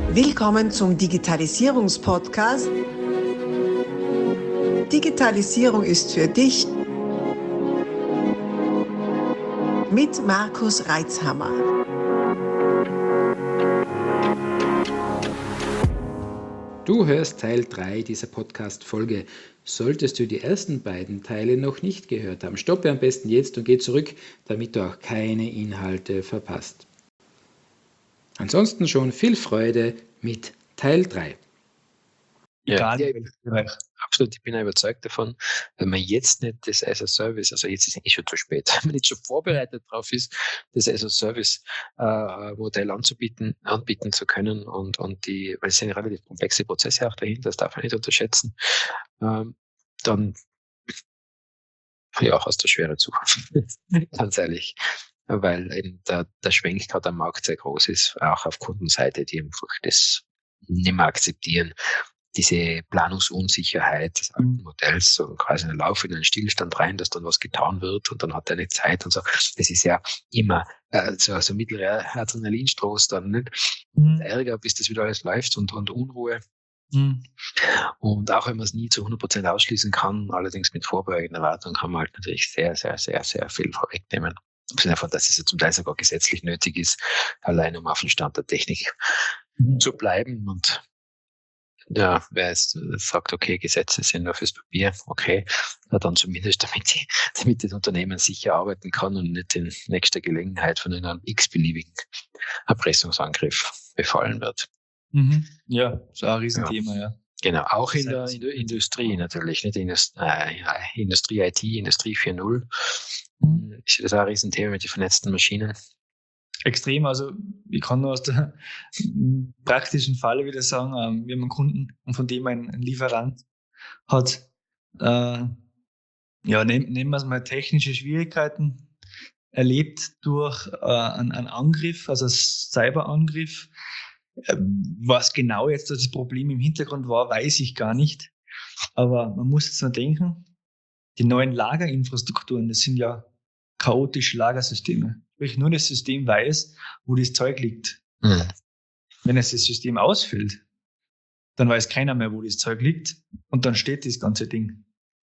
Willkommen zum Digitalisierungspodcast. Digitalisierung ist für dich mit Markus Reitzhammer. Du hörst Teil 3 dieser Podcast-Folge. Solltest du die ersten beiden Teile noch nicht gehört haben, stoppe am besten jetzt und geh zurück, damit du auch keine Inhalte verpasst. Ansonsten schon viel Freude mit Teil 3. Egal in welchem Bereich. Absolut, ich bin auch überzeugt davon, wenn man jetzt nicht das as a Service, also jetzt ist es schon zu spät, wenn man nicht schon vorbereitet drauf ist, das as a Service Modell anbieten zu können und weil es sind relativ komplexe Prozesse auch dahinter, das darf man nicht unterschätzen, dann ja, hast du schwere Zukunft, ganz ehrlich. Weil eben der Schwenk gerade am Markt sehr groß ist, auch auf Kundenseite, die einfach das nicht mehr akzeptieren. Diese Planungsunsicherheit des alten Modells, so quasi ein Lauf in einen Stillstand rein, dass dann was getan wird und dann hat er eine Zeit und so. Das ist ja immer so mittlerer Adrenalinstoß dann, nicht? Ärger, bis das wieder alles läuft und Unruhe. Und auch wenn man es nie zu 100% ausschließen kann, allerdings mit vorbeugender Erwartung, kann man halt natürlich sehr, sehr, sehr, sehr viel vorwegnehmen. Im Sinne von, dass es ja zum Teil sogar gesetzlich nötig ist, allein um auf dem Stand der Technik zu bleiben. Und ja, wer jetzt sagt, okay, Gesetze sind nur fürs Papier, okay, dann zumindest damit das Unternehmen sicher arbeiten kann und nicht in nächster Gelegenheit von einem x-beliebigen Erpressungsangriff befallen wird. Ja, so ein Riesenthema, ja. Genau, auch in der Industrie natürlich, nicht Industrie IT, Industrie 4.0. Ist das auch ein Riesenthema mit den vernetzten Maschinen? Extrem, also ich kann nur aus der praktischen Falle wieder sagen, wir haben einen Kunden und von dem ein Lieferant hat, nehmen wir es mal, technische Schwierigkeiten erlebt durch einen Angriff, also einen Cyberangriff. Was genau jetzt das Problem im Hintergrund war, weiß ich gar nicht. Aber man muss jetzt mal denken, die neuen Lagerinfrastrukturen, das sind ja chaotische Lagersysteme. Sprich, nur das System weiß, wo das Zeug liegt. Wenn es das System ausfällt, dann weiß keiner mehr, wo das Zeug liegt und dann steht das ganze Ding.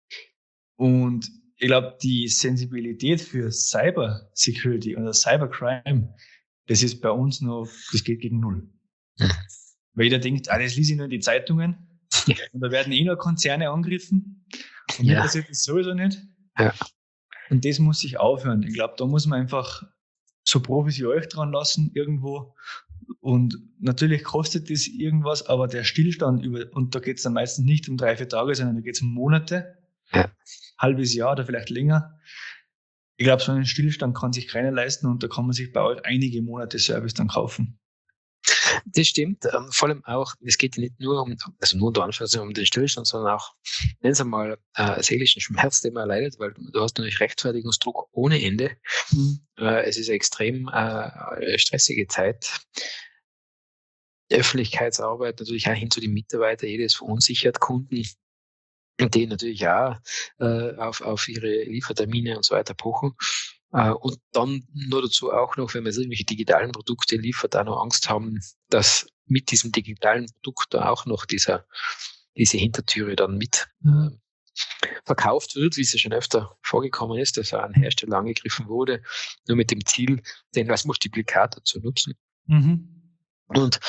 Und ich glaube, die Sensibilität für Cyber Security oder Cybercrime, das ist bei uns noch, das geht gegen null. Weil jeder denkt, das lese ich nur in die Zeitungen und da werden nur Konzerne angegriffen und mir passiert das sowieso nicht. Ja. Und das muss sich aufhören. Ich glaube, da muss man einfach so Profis wie euch dran lassen irgendwo. Und natürlich kostet das irgendwas, aber der Stillstand und da geht es dann meistens nicht um 3-4 Tage, sondern da geht es um Monate, halbes Jahr oder vielleicht länger. Ich glaube, so einen Stillstand kann sich keiner leisten und da kann man sich bei euch einige Monate Service dann kaufen. Das stimmt, vor allem auch, es geht nicht nur nur unter Anführungszeichen um den Stillstand, sondern auch, nennen Sie mal, seelischen Schmerz, den man erleidet, weil du hast natürlich Rechtfertigungsdruck ohne Ende. Es ist eine extrem stressige Zeit. Die Öffentlichkeitsarbeit natürlich auch hin zu den Mitarbeitern, jeder ist verunsichert, Kunden, die natürlich auch auf ihre Liefertermine und so weiter pochen. Und dann nur dazu auch noch, wenn man irgendwelche digitalen Produkte liefert, auch noch Angst haben, dass mit diesem digitalen Produkt da auch noch diese Hintertüre dann mit verkauft wird, wie es ja schon öfter vorgekommen ist, dass ein Hersteller angegriffen wurde, nur mit dem Ziel, den als Multiplikator zu nutzen. Und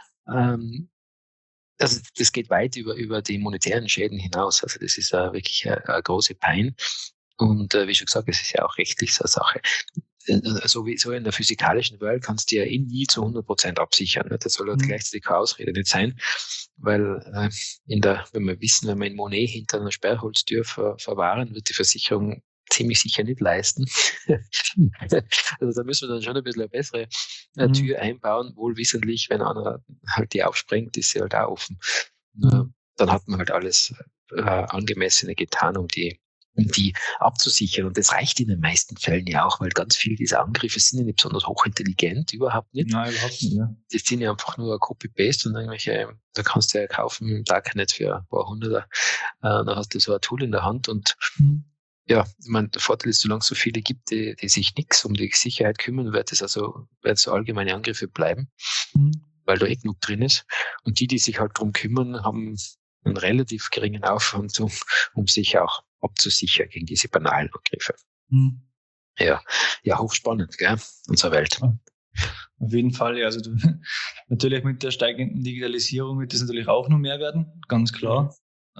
also das geht weit über die monetären Schäden hinaus. Also das ist wirklich eine große Pein. Und wie schon gesagt, es ist ja auch rechtlich so eine Sache. Sowieso in der physikalischen Welt kannst du ja nie zu 100% absichern. Das soll halt gleichzeitig keine Ausrede nicht sein, weil wenn wir in Monet hinter einer Sperrholztür verwahren, wird die Versicherung ziemlich sicher nicht leisten. Also da müssen wir dann schon ein bisschen eine bessere Tür einbauen, wohl wissentlich, wenn einer halt die aufsprengt, ist sie halt auch offen. Dann hat man halt alles Angemessene getan, um die abzusichern. Und das reicht in den meisten Fällen ja auch, weil ganz viele dieser Angriffe sind ja nicht besonders hochintelligent, überhaupt nicht. Nein, überhaupt nicht, ja. Das sind ja einfach nur Copy-Paste und da kannst du ja kaufen im Darknet für ein paar Hunderter. Dann hast du so ein Tool in der Hand und ja, ich meine, der Vorteil ist, solange es so viele gibt, die sich nichts um die Sicherheit kümmern, wird es so allgemeine Angriffe bleiben. weil da genug drin ist. Und die sich halt drum kümmern, haben einen relativ geringen Aufwand, um sich auch abzusichern gegen diese banalen Angriffe. Ja, hochspannend, gell, unsere Welt. Auf jeden Fall, ja. Also natürlich mit der steigenden Digitalisierung wird das natürlich auch noch mehr werden, ganz klar.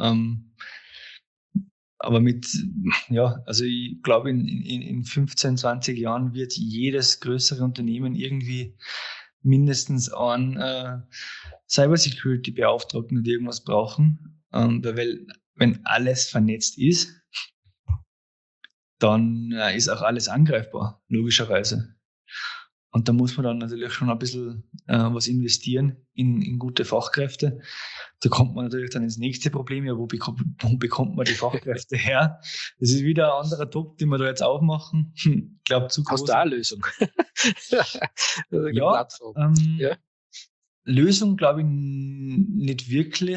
Aber also ich glaube, in 15, 20 Jahren wird jedes größere Unternehmen irgendwie mindestens einen Cybersecurity-Beauftragten oder irgendwas brauchen. Weil wenn alles vernetzt ist, dann ist auch alles angreifbar, logischerweise. Und da muss man dann natürlich schon ein bisschen was investieren in gute Fachkräfte. Da kommt man natürlich dann ins nächste Problem, ja, wo bekommt man die Fachkräfte her? Das ist wieder ein anderer Top, den wir da jetzt aufmachen. Ich glaube, zu groß. Hast du auch eine Lösung? Ja, Lösung glaube ich nicht wirklich.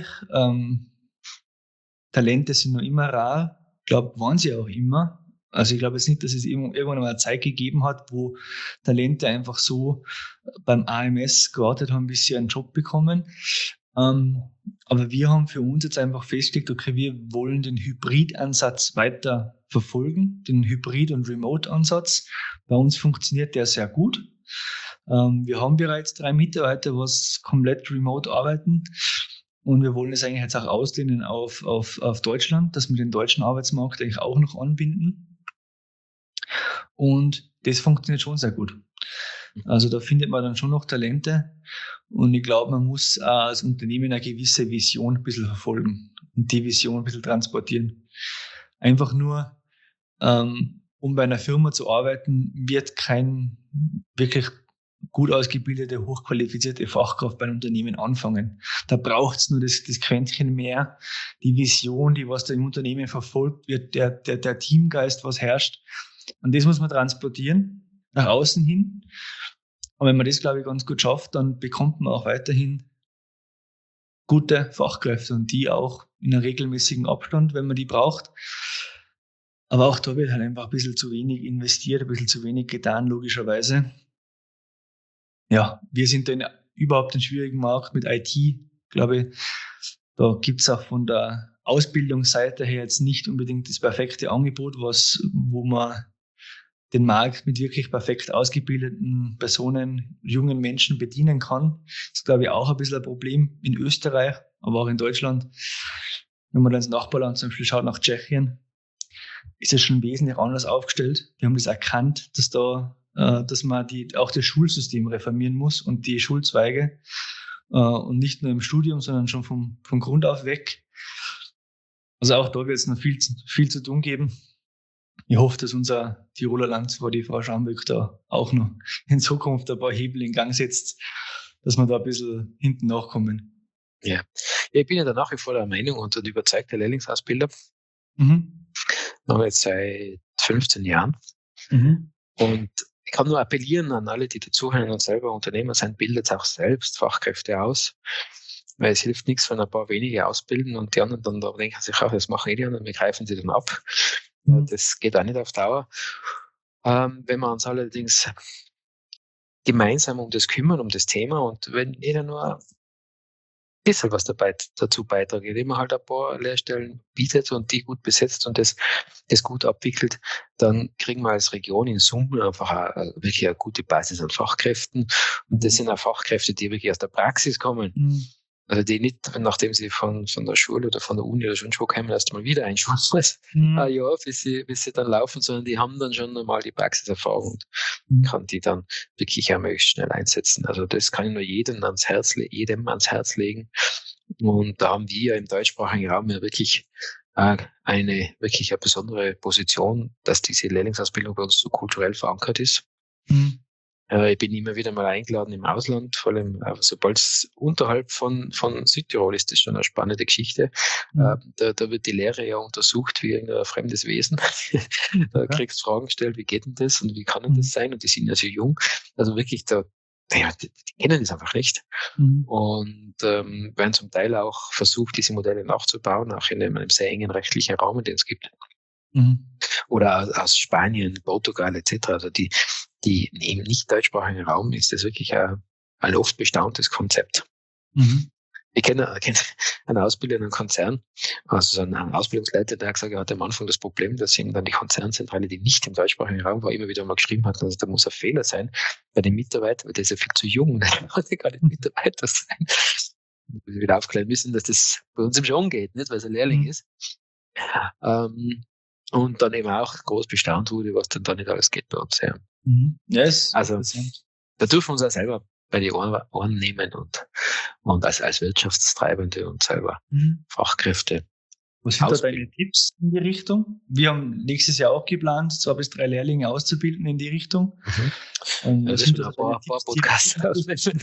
Talente sind noch immer rar. Ich glaube, waren sie auch immer. Also ich glaube jetzt nicht, dass es irgendwann mal eine Zeit gegeben hat, wo Talente einfach so beim AMS gewartet haben, bis sie einen Job bekommen. Aber wir haben für uns jetzt einfach festgelegt, okay, wir wollen den Hybridansatz weiter verfolgen, den Hybrid- und Remote-Ansatz. Bei uns funktioniert der sehr gut. Wir haben bereits 3 Mitarbeiter, was komplett remote arbeiten. Und wir wollen es eigentlich jetzt auch ausdehnen auf Deutschland, dass wir den deutschen Arbeitsmarkt eigentlich auch noch anbinden. Und das funktioniert schon sehr gut. Also da findet man dann schon noch Talente. Und ich glaube, man muss als Unternehmen eine gewisse Vision ein bisschen verfolgen und die Vision ein bisschen transportieren. Einfach nur, um bei einer Firma zu arbeiten, wird kein wirklich gut ausgebildete, hochqualifizierte Fachkraft bei einem Unternehmen anfangen. Da braucht es nur das Quäntchen mehr, die Vision, die was da im Unternehmen verfolgt wird, der Teamgeist, was herrscht. Und das muss man transportieren, nach außen hin. Und wenn man das, glaube ich, ganz gut schafft, dann bekommt man auch weiterhin gute Fachkräfte und die auch in einem regelmäßigen Abstand, wenn man die braucht. Aber auch da wird halt einfach ein bisschen zu wenig investiert, ein bisschen zu wenig getan, logischerweise. Ja, wir sind da überhaupt einen schwierigen Markt mit IT, glaube ich. Da gibt es auch von der Ausbildungsseite her jetzt nicht unbedingt das perfekte Angebot, wo man den Markt mit wirklich perfekt ausgebildeten Personen, jungen Menschen bedienen kann. Das ist, glaube ich, auch ein bisschen ein Problem in Österreich, aber auch in Deutschland. Wenn man dann ins Nachbarland zum Beispiel schaut, nach Tschechien, ist es schon wesentlich anders aufgestellt. Die haben das erkannt, dass man auch das Schulsystem reformieren muss und die Schulzweige und nicht nur im Studium, sondern schon vom Grund auf weg. Also auch da wird es noch viel zu tun geben. Ich hoffe, dass unser Tiroler Landsfrau, die Frau Schamböck, da auch noch in Zukunft ein paar Hebel in Gang setzt, dass wir da ein bisschen hinten nachkommen. Ja, ich bin ja da nach wie vor der Meinung und ein überzeugter Lehrlingsausbilder. Mhm. Machen wir jetzt seit 15 Jahren. Mhm. Und ich kann nur appellieren an alle, die dazuhören und selber Unternehmer sind, bildet auch selbst Fachkräfte aus. Weil es hilft nichts, wenn ein paar wenige ausbilden und die anderen dann da denken sich auch, das machen die anderen, wir greifen sie dann ab. Ja, das geht auch nicht auf Dauer. Wenn wir uns allerdings gemeinsam um das kümmern, um das Thema und wenn jeder nur ein bisschen was dazu beiträgt, indem man halt ein paar Lehrstellen bietet und die gut besetzt und das gut abwickelt, dann kriegen wir als Region in Summe einfach wirklich eine gute Basis an Fachkräften. Und das sind auch Fachkräfte, die wirklich aus der Praxis kommen. Mhm. Also die nicht, nachdem sie von der Schule oder von der Uni oder sonst wo kommen, erst mal wieder einschulen muss, ein Jahr, bis sie dann laufen, sondern die haben dann schon normal die Praxiserfahrung und kann die dann wirklich auch möglichst schnell einsetzen. Also das kann ich nur jedem ans Herz legen. Und da haben wir im deutschsprachigen Raum ja wirklich eine besondere Position, dass diese Lehrlingsausbildung bei uns so kulturell verankert ist. Mhm. Ich bin immer wieder mal eingeladen im Ausland, vor allem sobald es unterhalb von Südtirol ist, das schon eine spannende Geschichte. Mhm. Da wird die Lehre ja untersucht wie ein fremdes Wesen. Da kriegst du Fragen gestellt, wie geht denn das und wie kann denn das sein? Und die sind ja so jung. Also wirklich, die kennen das einfach nicht. Mhm. Und werden zum Teil auch versucht, diese Modelle nachzubauen, auch in einem sehr engen rechtlichen Raum, den es gibt. Mhm. Oder aus Spanien, Portugal etc. Also die im nicht deutschsprachigen Raum ist das wirklich ein oft bestauntes Konzept. Mhm. Ich kenne einen Ausbilder in einem Konzern, also so einen Ausbildungsleiter, der hat gesagt, er hatte am Anfang das Problem, dass ihm dann die Konzernzentrale, die nicht im deutschsprachigen Raum war, immer wieder mal geschrieben hat, also da muss ein Fehler sein bei den Mitarbeitern, weil der ist ja viel zu jung, der konnte gar nicht Mitarbeiter sein. Wir wieder aufklären müssen, dass das bei uns im schon geht, nicht, weil es ein Lehrling ist. Und dann eben auch groß bestaunt wurde, was dann da nicht alles geht bei uns. Ja. Ja, ist Also interessant. da dürfen wir uns auch selber bei die Ohren nehmen und als Wirtschaftstreibende und selber Fachkräfte. Was sind da ausbilden. deine Tipps in die Richtung? Wir haben nächstes Jahr auch geplant, 2 bis 3 Lehrlinge auszubilden in die Richtung. Ja, das sind sind da ein paar deine Tipps, Podcasts auswählen.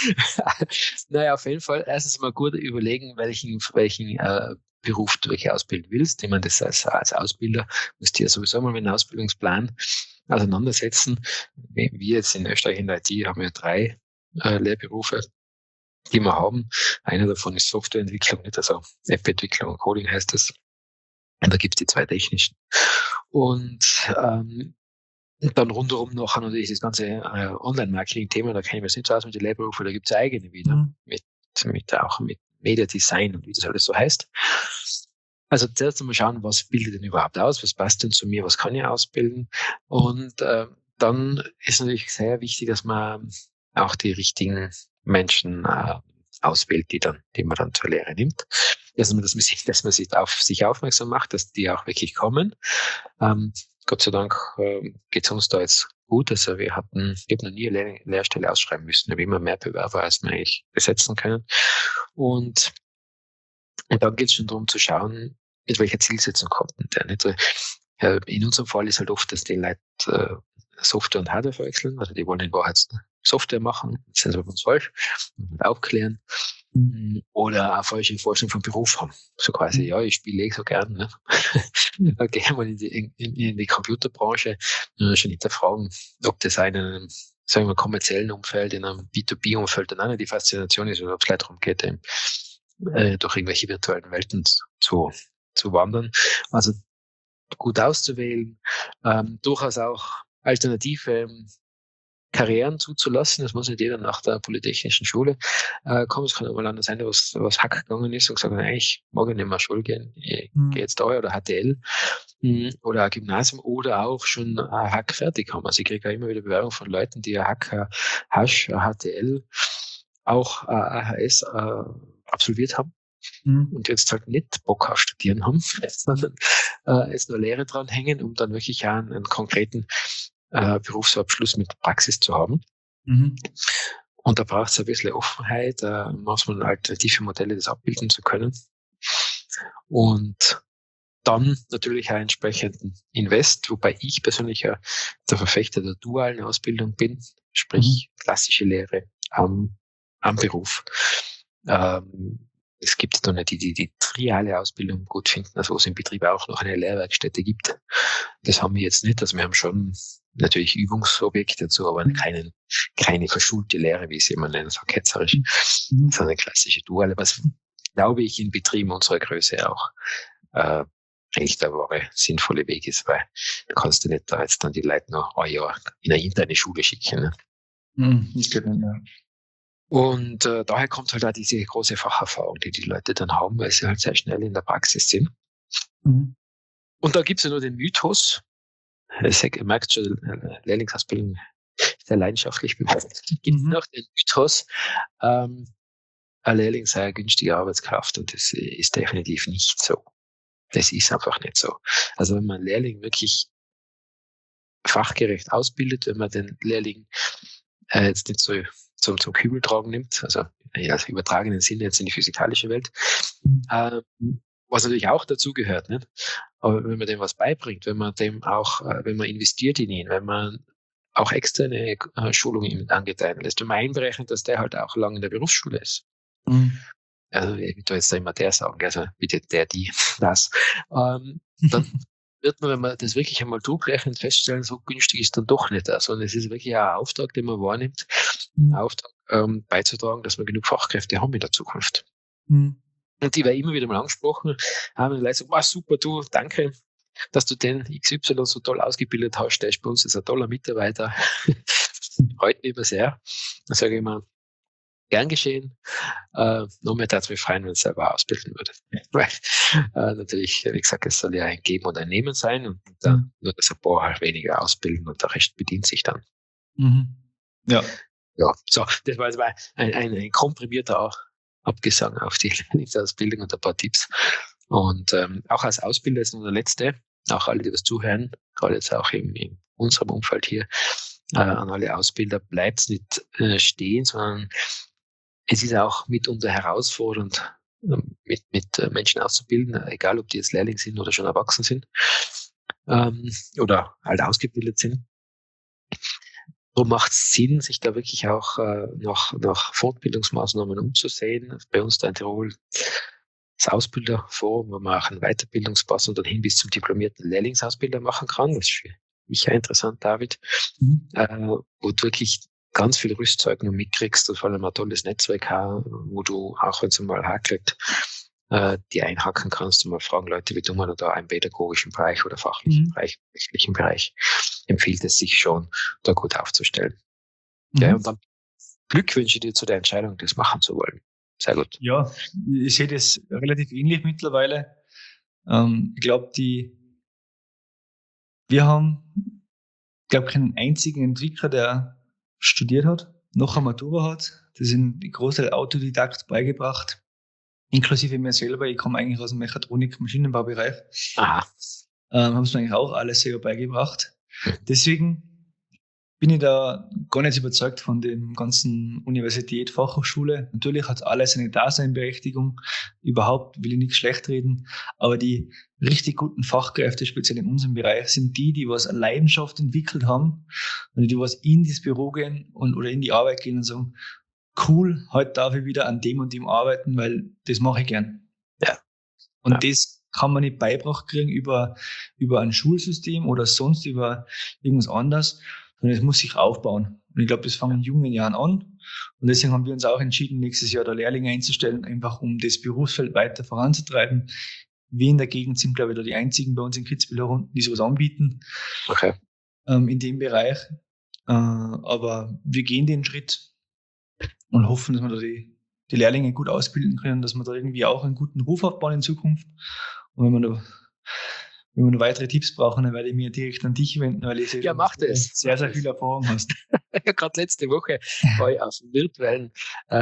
Naja, auf jeden Fall erstens mal gut überlegen, welchen Beruf du wirklich ausbilden willst. Ich meine, das als Ausbilder musst du ja sowieso mal mit einem Ausbildungsplan auseinandersetzen. Wir jetzt in Österreich in der IT haben wir 3 Lehrberufe, die wir haben. Einer davon ist Softwareentwicklung, nicht? Also App-Entwicklung und Coding heißt das. Und da gibt es die 2 technischen. Und dann rundherum noch natürlich das ganze Online-Marketing-Thema, da kenne ich mich nicht so aus mit den Lehrberufen, da gibt es eigene wieder, auch mit Media Design und wie das alles so heißt. Also zuerst einmal schauen, was bildet denn überhaupt aus, was passt denn zu mir, was kann ich ausbilden. Und dann ist natürlich sehr wichtig, dass man auch die richtigen Menschen auswählt, die man dann zur Lehre nimmt. Dass man sich auf sich aufmerksam macht, dass die auch wirklich kommen. Gott sei Dank geht es uns da jetzt gut. Also ich habe noch nie eine Lehrstelle ausschreiben müssen. Ich habe immer mehr Bewerber, als wir eigentlich besetzen können. Und dann geht es schon darum zu schauen, mit welcher Zielsetzung kommt denn der. Nicht? In unserem Fall ist halt oft, dass die Leute Software und Hardware verwechseln. Also die wollen in Wahrheit Software machen, das sind sie bei uns falsch, und aufklären. Oder eine falsche Vorstellung vom Beruf haben. So quasi, ja, ich spiele so gern. Ne? Dann gehen wir in die Computerbranche schon hinterfragen, ob das einen, sagen wir, kommerziellen Umfeld, in einem B2B-Umfeld dann auch nicht die Faszination ist, oder ob es leider darum geht, durch irgendwelche virtuellen Welten zu wandern. Also gut auszuwählen, durchaus auch alternative Karrieren zuzulassen. Das muss nicht jeder nach der Polytechnischen Schule kommen. Es kann auch mal anders sein, was Hack gegangen ist und gesagt, nein, ich mag nicht mehr Schule gehen. Ich gehe jetzt da oder HTL oder ein Gymnasium oder auch schon ein Hack fertig haben. Also ich kriege auch immer wieder Bewerbungen von Leuten, die ein Hack, Hasch, HTL, auch AHS absolviert haben. Und jetzt halt nicht Bock auf Studieren haben, sondern jetzt nur Lehre dranhängen, um dann wirklich auch einen konkreten Berufsabschluss mit Praxis zu haben. Und da braucht es ein bisschen Offenheit, manchmal alternative Modelle, das abbilden zu können. Und dann natürlich auch entsprechenden Invest, wobei ich persönlich ja der Verfechter der dualen Ausbildung bin, sprich klassische Lehre am Beruf. Es gibt dann die triale Ausbildung gut finden, also wo es im Betrieb auch noch eine Lehrwerkstätte gibt. Das haben wir jetzt nicht. Also wir haben schon natürlich Übungsobjekte dazu, aber keine verschulte Lehre, wie sie immer nennen, so ketzerisch, sondern eine klassische duale, was, glaube ich, in Betrieben unserer Größe auch eigentlich der wahre sinnvolle Weg ist, weil du kannst ja nicht da jetzt dann die Leute noch ein Jahr in eine interne Schule schicken. Ne? Das geht nicht, ja. Und daher kommt halt auch diese große Facherfahrung, die Leute dann haben, weil sie halt sehr schnell in der Praxis sind. Und da gibt es ja nur den Mythos, ihr merkt schon, Lehrlingsausbildung sehr leidenschaftlich bemerkt. Es gibt noch den Mythos, ein Lehrling sei eine günstige Arbeitskraft, und das ist definitiv nicht so. Das ist einfach nicht so. Also wenn man einen Lehrling wirklich fachgerecht ausbildet, wenn man den Lehrling jetzt nicht so zum Kübeltragen nimmt, also im übertragenen Sinne jetzt in die physikalische Welt, was natürlich auch dazu gehört, nicht? Aber wenn man dem was beibringt, wenn man dem auch, wenn man investiert in ihn, wenn man auch externe Schulungen angedeihen lässt, wenn man einberechnet, dass der halt auch lang in der Berufsschule ist. Also ich will da jetzt immer der sagen, also bitte der, die, das. Dann wird man, wenn man das wirklich einmal durchrechnet, feststellen, so günstig ist dann doch nicht. Also es ist wirklich ein Auftrag, den man wahrnimmt, einen Auftrag beizutragen, dass wir genug Fachkräfte haben in der Zukunft. Und die war immer wieder mal angesprochen, haben die Leute gesagt, wow, super, du, danke, dass du den XY so toll ausgebildet hast, der ist bei uns ein toller Mitarbeiter. Freut mich immer sehr. Dann sage ich immer, gern geschehen. Nur mehr darf es mich freuen, wenn ich selber ausbilden würde. Weil natürlich, wie gesagt, es soll ja ein Geben und ein Nehmen sein und dann nur das ein paar halt weniger ausbilden und der Rest bedient sich dann. Ja. Ja, so, das war jetzt mal ein komprimierter Abgesang auf die Lehrlingsausbildung und ein paar Tipps. Und auch als Ausbilder ist nur der letzte, auch alle, die das zuhören, gerade jetzt auch in unserem Umfeld hier, an alle Ausbilder, bleibt nicht stehen, sondern es ist auch mitunter herausfordernd, mit Menschen auszubilden, egal ob die jetzt Lehrling sind oder schon erwachsen sind oder halt ausgebildet sind. Darum macht es Sinn, sich da wirklich auch nach Fortbildungsmaßnahmen umzusehen. Bei uns da in Tirol das Ausbilderforum, wo man auch einen Weiterbildungspass und dann hin bis zum diplomierten Lehrlingsausbilder machen kann. Das ist für mich ja interessant, David. Wo du wirklich ganz viel Rüstzeug noch mitkriegst und vor allem ein tolles Netzwerk haben, wo du, auch wenn es mal hakelt, die einhaken kannst und mal fragen, Leute, wie tun wir da im pädagogischen Bereich oder fachlichen Bereich, rechtlichen Bereich, empfiehlt es sich schon, da gut aufzustellen. Ja, und dann Glückwünsche dir zu der Entscheidung, das machen zu wollen. Sehr gut. Ja, ich sehe das relativ ähnlich mittlerweile. Ich glaube, wir haben, glaube ich, keinen einzigen Entwickler, der studiert hat, noch eine Matura hat. Das sind die Großteil Autodidakt beigebracht, inklusive mir selber. Ich komme eigentlich aus dem Mechatronik-Maschinenbaubereich. Aha. Haben es mir eigentlich auch alles selber beigebracht. Deswegen bin ich da gar nicht überzeugt von dem ganzen Universität, Fachhochschule. Natürlich hat alles seine Daseinberechtigung. Überhaupt will ich nichts schlecht reden. Aber die richtig guten Fachkräfte, speziell in unserem Bereich, sind die was eine Leidenschaft entwickelt haben und die was in das Büro gehen oder in die Arbeit gehen und sagen, cool, heute darf ich wieder an dem und dem arbeiten, weil das mache ich gern. Ja. Und das kann man nicht beibracht kriegen über ein Schulsystem oder sonst über irgendwas anderes, sondern es muss sich aufbauen. Und ich glaube, das fängt in jungen Jahren an. Und deswegen haben wir uns auch entschieden, nächstes Jahr da Lehrlinge einzustellen, einfach um das Berufsfeld weiter voranzutreiben. Wir in der Gegend sind, glaube ich, da die einzigen bei uns in Kitzbühel unten, die sowas anbieten. Okay. In dem Bereich. Aber wir gehen den Schritt und hoffen, dass wir da die Lehrlinge gut ausbilden können, dass wir da irgendwie auch einen guten Ruf aufbauen in Zukunft. Und wenn wir noch weitere Tipps brauchen, dann werde ich mir direkt an dich wenden, weil ich Ja, mach das. sehr viel Erfahrung hast. Ja, gerade letzte Woche war ich auf dem virtuellen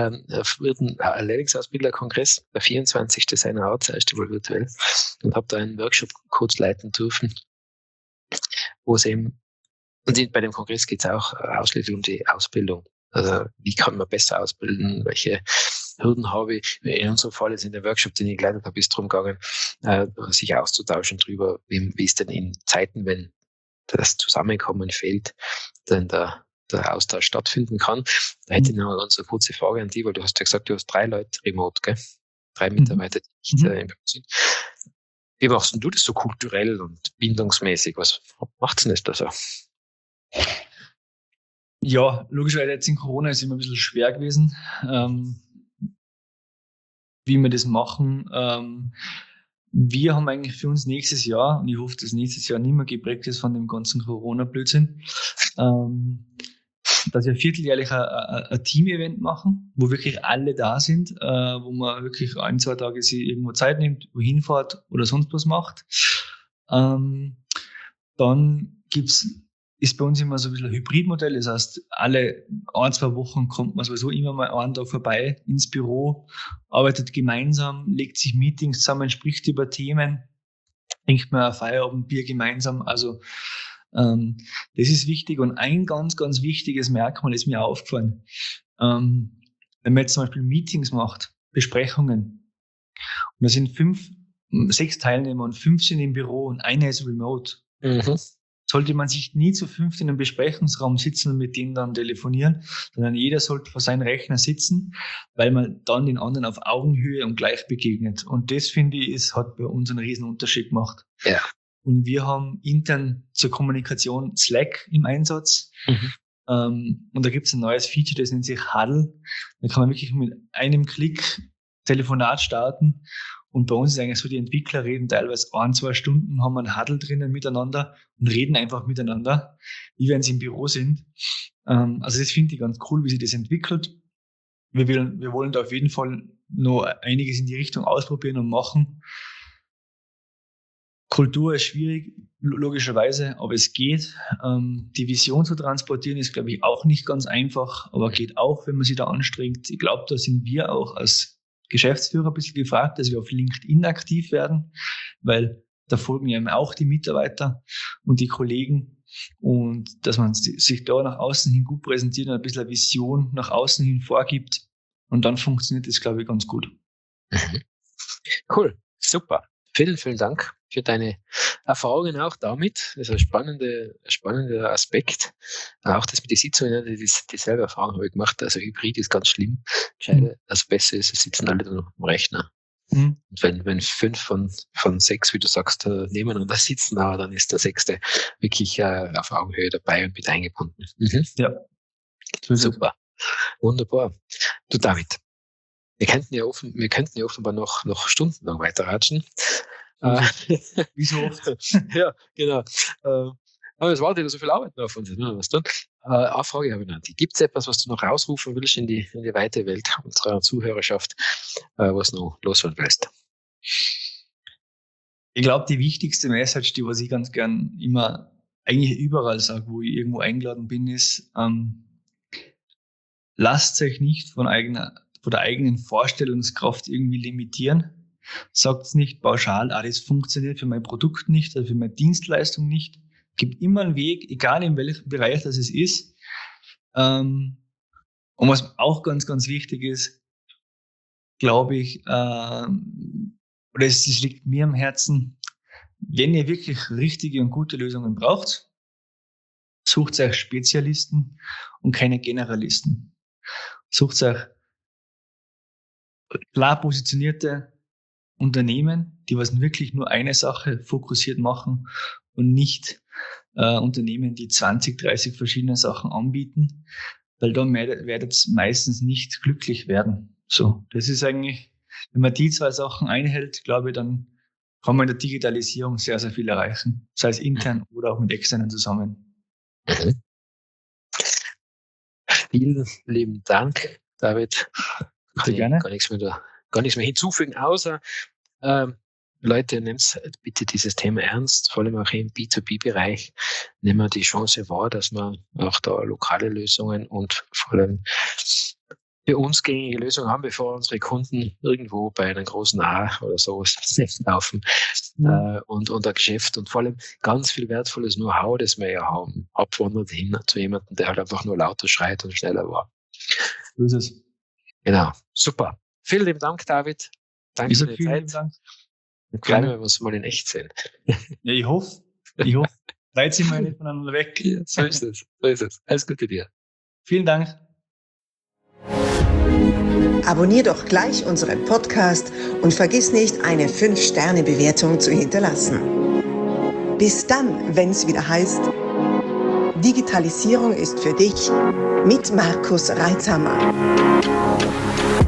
Lehrlingsausbilderkongress, der 24. seiner Art, das erste Mal virtuell, und habe da einen Workshop kurz leiten dürfen, wo es eben, und bei dem Kongress geht es auch ausschließlich um die Ausbildung. Also wie kann man besser ausbilden, welche Hürden habe ich. In unserem Fall ist in der Workshop, den ich geleitet habe, ist darum gegangen, sich auszutauschen darüber, wie es denn in Zeiten, wenn das Zusammenkommen fehlt, dann der Austausch stattfinden kann. Da hätte ich noch eine ganz kurze Frage an dich, weil du hast ja gesagt, du hast 3 Leute remote, gell? 3 Mitarbeiter, die nicht im Büro sind. Wie machst denn du das so kulturell und bindungsmäßig? Was macht denn das da so? Ja, logischerweise jetzt in Corona ist immer ein bisschen schwer gewesen, wie wir das machen. Wir haben eigentlich für uns nächstes Jahr, und ich hoffe, dass nächstes Jahr nicht mehr geprägt ist von dem ganzen Corona-Blödsinn, dass wir vierteljährlich ein Team-Event machen, wo wirklich alle da sind, wo man wirklich 1-2 Tage sich irgendwo Zeit nimmt, wohin fährt oder sonst was macht. Dann ist bei uns immer so ein bisschen ein Hybridmodell. Das heißt, alle 1-2 Wochen kommt man sowieso immer mal einen Tag vorbei ins Büro, arbeitet gemeinsam, legt sich Meetings zusammen, spricht über Themen, trinkt mal ein Feierabendbier gemeinsam. Also das ist wichtig. Und ein ganz, ganz wichtiges Merkmal ist mir aufgefallen. Wenn man jetzt zum Beispiel Meetings macht, Besprechungen, und da sind 6 Teilnehmer und 5 sind im Büro und einer ist remote. Sollte man sich nie zu 5 in einem Besprechungsraum sitzen und mit denen dann telefonieren, sondern jeder sollte vor seinem Rechner sitzen, weil man dann den anderen auf Augenhöhe und gleich begegnet. Und das, finde ich, hat bei uns einen riesen Unterschied gemacht. Ja. Und wir haben intern zur Kommunikation Slack im Einsatz. Und da gibt es ein neues Feature, das nennt sich Huddle. Da kann man wirklich mit einem Klick Telefonat starten. Und bei uns ist eigentlich so, die Entwickler reden teilweise 1-2 Stunden, haben einen Huddle drinnen miteinander und reden einfach miteinander, wie wenn sie im Büro sind. Also das finde ich ganz cool, wie sich das entwickelt. wir wollen da auf jeden Fall noch einiges in die Richtung ausprobieren und machen. Kultur ist schwierig, logischerweise, aber es geht. Die Vision zu transportieren ist, glaube ich, auch nicht ganz einfach, aber geht auch, wenn man sich da anstrengt. Ich glaube, da sind wir auch als Geschäftsführer ein bisschen gefragt, dass wir auf LinkedIn aktiv werden, weil da folgen ja auch die Mitarbeiter und die Kollegen und dass man sich da nach außen hin gut präsentiert und ein bisschen eine Vision nach außen hin vorgibt und dann funktioniert das, glaube ich, ganz gut. Cool, super. Vielen, vielen Dank für deine Erfahrungen auch damit. Das ist ein spannender Aspekt. Auch das mit den Sitzungen, dieselbe Erfahrung habe ich gemacht. Also Hybrid ist ganz schlimm. Das Beste ist, es sitzen alle dann am Rechner. Und wenn 5 von 6, wie du sagst, nebeneinander sitzen, dann ist der 6. wirklich auf Augenhöhe dabei und mit eingebunden. Ja. Super. Wunderbar. Du, David, wir könnten ja offenbar noch stundenlang weiterratschen. Wie so oft. Ja, genau. Aber es wartet ja so viel Arbeit noch auf uns. Was tun? Eine Frage habe ich noch. Gibt es etwas, was du noch rausrufen willst in die weite Welt unserer Zuhörerschaft, was du noch loswerden willst? Ich glaube, die wichtigste Message, die was ich ganz gern immer eigentlich überall sage, wo ich irgendwo eingeladen bin, ist, lasst euch nicht von der eigenen Vorstellungskraft irgendwie limitieren. Sagt es nicht pauschal, das funktioniert für mein Produkt nicht oder für meine Dienstleistung nicht. Gibt immer einen Weg, egal in welchem Bereich das es ist. Und was auch ganz, ganz wichtig ist, glaube ich, oder es liegt mir am Herzen, wenn ihr wirklich richtige und gute Lösungen braucht, sucht euch Spezialisten und keine Generalisten. Sucht euch klar positionierte Unternehmen, die was wirklich nur eine Sache fokussiert machen und nicht Unternehmen, die 20, 30 verschiedene Sachen anbieten, weil dann werdet ihr meistens nicht glücklich werden. So, das ist eigentlich, wenn man die 2 Sachen einhält, glaube ich, dann kann man in der Digitalisierung sehr, sehr viel erreichen, sei es intern oder auch mit externen zusammen. Vielen lieben Dank, David. Sehr gerne. Gar nichts mehr hinzufügen, außer Leute, nehmt bitte dieses Thema ernst, vor allem auch im B2B-Bereich. Nehmen wir die Chance wahr, dass wir auch da lokale Lösungen und vor allem für uns gängige Lösungen haben, bevor unsere Kunden irgendwo bei einem großen A oder sowas laufen und ein Geschäft und vor allem ganz viel wertvolles Know-how, das wir ja haben, abwandert hin zu jemandem, der halt einfach nur lauter schreit und schneller war. So ist es. Genau, super. Vielen lieben Dank, David. Danke für die Zeit. Dank. Und gerne, wenn wir uns mal in echt sehen. Ja, ich hoffe. Weit sind wir nicht voneinander weg. Ja, so ist es. Alles Gute dir. Vielen Dank. Abonnier doch gleich unseren Podcast und vergiss nicht, eine 5-Sterne-Bewertung zu hinterlassen. Bis dann, wenn es wieder heißt, Digitalisierung ist für dich mit Markus Reitzhammer.